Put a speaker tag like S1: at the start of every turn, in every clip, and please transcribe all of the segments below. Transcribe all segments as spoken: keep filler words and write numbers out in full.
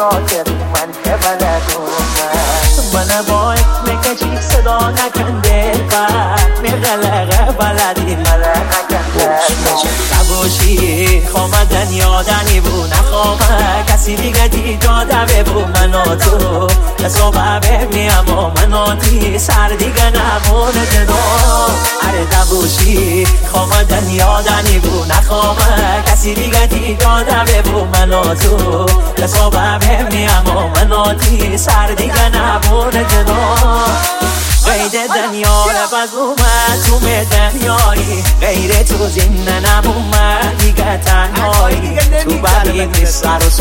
S1: عاشقی من که بلدم من با اسمه چی صدا نکنده قد میغلقه بلدی مله نکنده نباشی خوامدن یادنی بو نخوامه کسی دیگه دی داده ببو من و تو حسابه ببنیم و من و تی سر دیگه نمونه جدا اره نباشی خوامدن یادنی بو نخوامه کسی دیگه دی داده ببو من و تو حسابه ببنیم و من و تی سر دیگه نمونه جدا غیر دنیا لبز اومد تو دنیایی غیر تو زنده نبومد دیگه تنهایی تو ببین سر و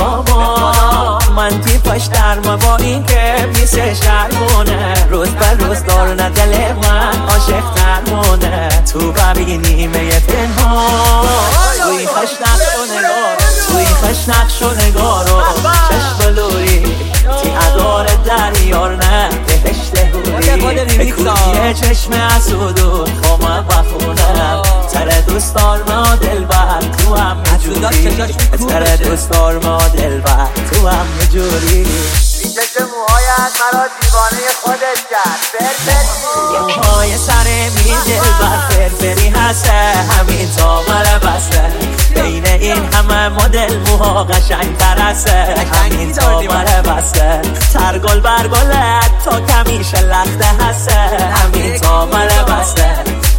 S1: سامان من تی پشتر ما با این که میسه شرمونه روز بر روز دارنه دل من عاشق ترمونه تو ببین نیمه پنهان توی خوش نقش و نگار توی خوش نقش و نگارو چشم بلوری تی ادار دریار نه بهشت هوری بکویه چشم اسودون خوامه بخونم تره دوستار ما دل بر تو هم مجوری تره دوستار ما دل بر تو هم مجوری
S2: چشم موهایت مرا دیوانه خودت کرد فرفری
S1: موهای سر می دل بر فرفری هسته همین تا مره بسته بین این همه مدل موها قشنگ تر هسته همین تا مره بسته ترگل برگلت تا کمیشه لخته هسته همین تا مره بسته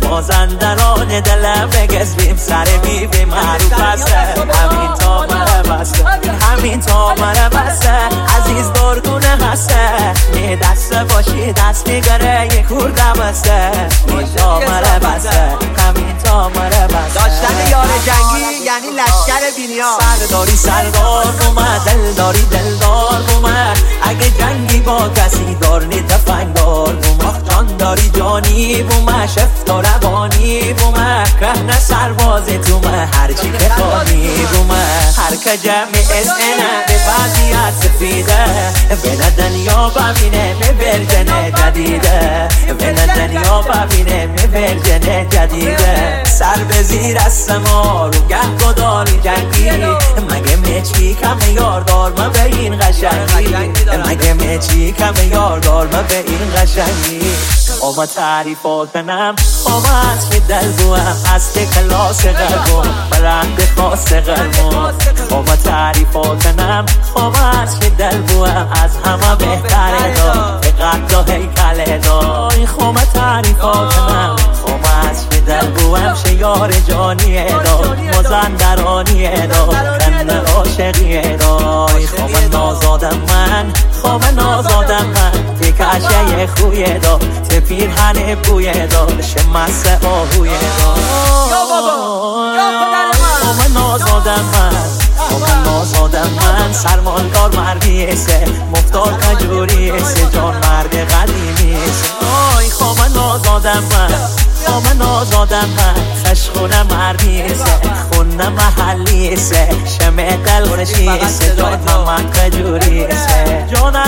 S1: مازندران دلم بگذبیم سر بیبی معروف هسته همین تا مره بسته همین تا مره بسته عزیز دارگونه هسته می دسته باشی دست میگره یک کورده بسته می تا مره بسته همین تا مره بسته
S2: داشتن یار جنگی یعنی لشکر بینیا
S1: سرداری سردار بومد دلداری دلدار بومد اگه جنگی با کسی دارنی تفنگدار بومد جان داری جانی بومد شفت و روانی بومد کهنه سرباز تومه هرچی که خانی بومد هر که جمع اسنه به وضعیت سفیده بین دنیا ببینه می برجنه جدیده بین دنیا ببینه می برجنه جدیده سر به زیر است ما رو گه گداری جنگی مگه میچی کم یاردار ما به این قشنگی مگه میچی کم یاردار ما به این قشنگی اما تعریفا کنم اما از که دل بوم از که کلاس قلبم برند خاص قلبم اما تعریفا کنم اما از که دل بوم از همه بهتره دا قد و هیکل دا اما تعریفا کنم اما از که دل بوم شیار جانی دا مازندرانی دا کنه عاشقی دا خوام نازادم من خوام نازادم من تی کشه خوی دا تی پیرهن بوی دا شمس آهوی دا خوام نازادم من خوام نازادم من سرمالدار مردی سه مفتار کجوری سه جان مرد قدیمی سه آی خوام نازادم من خوام نازادم من خشخونه مردی سه خونه محلی سه شمع قلقشی سه جان من کجوری سه جان